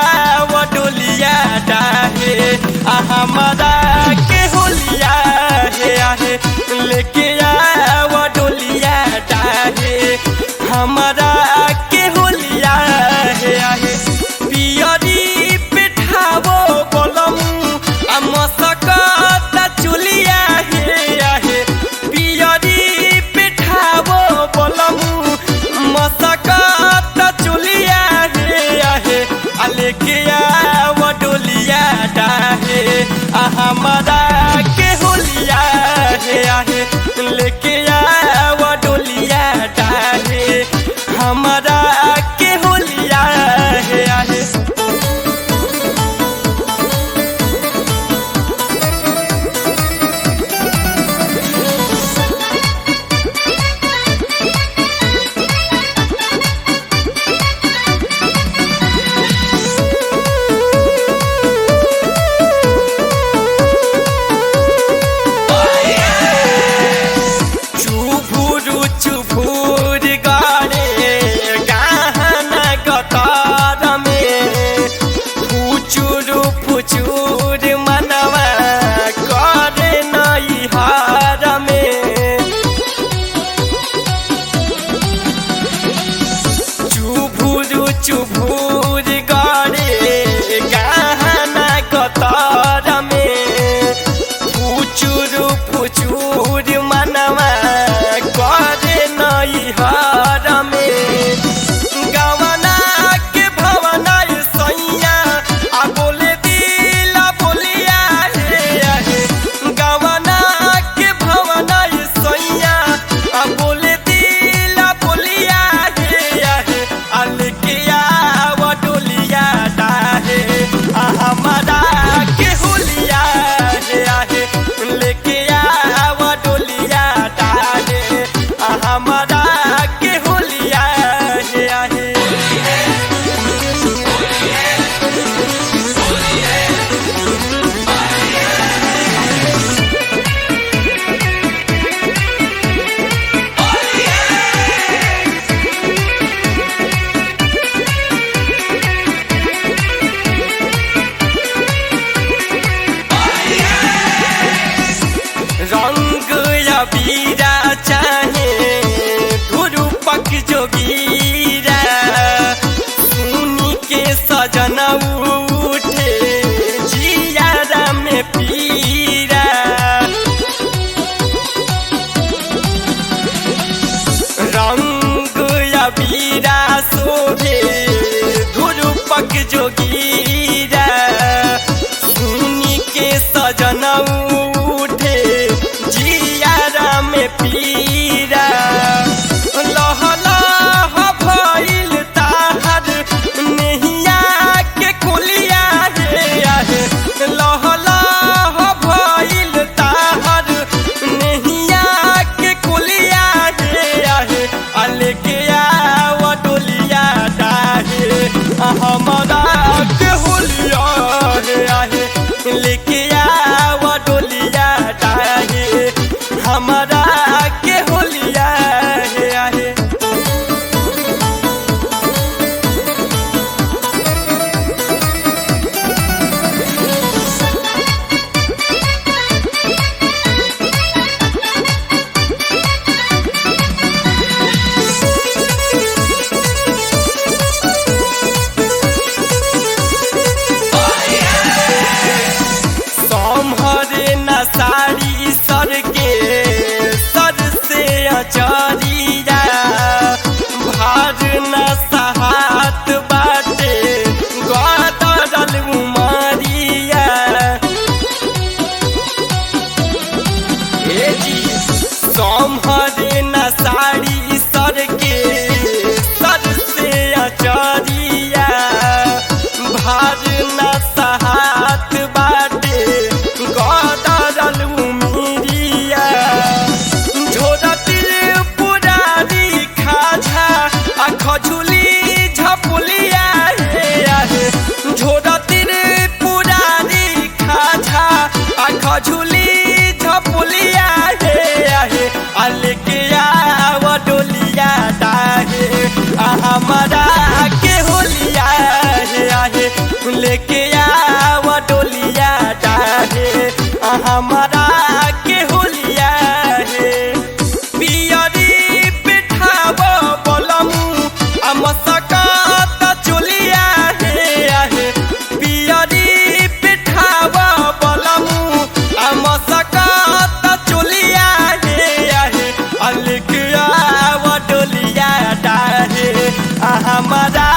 वो डोलिया डाहे हमारा के होलिया हे आहे लेके वो डोलिया डाहे हमारा के होलिया हे आहे पियरी पिठावो बोलम मसकत चुलिया हे आहे पियरी पिठावो बोलम मसकत चुलिया हे आहे लेके वो डोलिया डाहे हमारा के होलिया हे आहे लेके वो डोलिया डाहे हमारा के होलिया हे आहे चुभुर गाड़े गहना गतार में फुचुर फुचुर मनवा करे नई हार में चुभुर चुभुर गाड़े गहना गतार में फुचुर फुचुर मनवा हार में गवना के भवना सैया आ बोले दिला बोलिया हे गवना के भवना सैया आ बोले दिला बोलिया हे अलके वो डोलिया डाहे हमारा के होलिया हे आहे लेके वो डोलिया डाहे हमारा रंग अबीरा चाहे धुरुपक जोगीरा सुनी के सजन उठे जियारा में पीरा रंग अबीरा शोभे धुरुपक जोगीरा सुनी के सजन उठे जियारा में पीरा लह लह भइल ताहर नहिया के कुल लेके आव डोलिया डाहे हमारा के होलिया हे पियरी पिठाव बोलमु अमसकत चोलिया हे आहे पियरी पिठाव बोलमु अमसकत चोलिया हे आहे लेके आव डोलिया डाहे हमारा